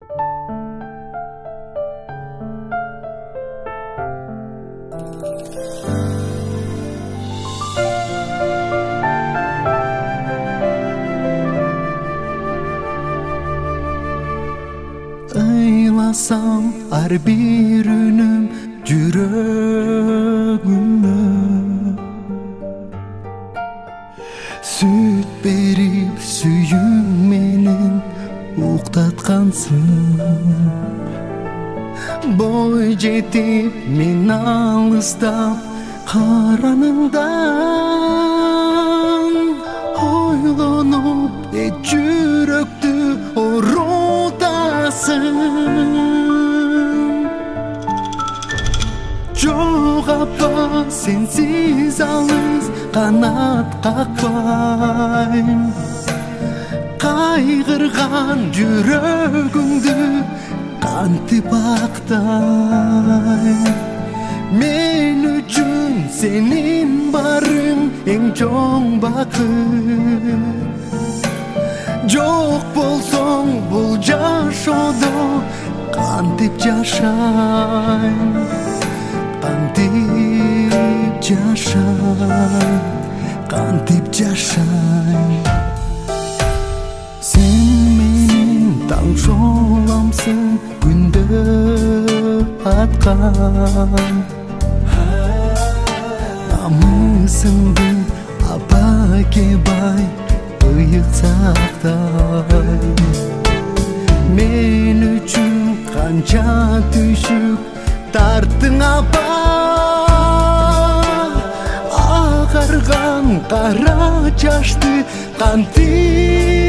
Aylasam ar bir үнüm жүрөгүмө Süt berip sүйүң менен уктаткансың Бой жетип мен алыстап караныңдан Ойлонуп жүрөктү орутасың Жок апа сенсиз алыс канат какпайм Кайгырган жүрөгүңдү кантип актайм Мен үчүн сенин барың эң чоң бакыт Жок болсоң бул жашоодо кантип жашайм Кантип жашайм Сен менин таң шоламсың күндө аткан Намысыңды апаке бай ыйык сактай Мен үчүн канча түшүк тарттың апа Агарган кара чачты кантип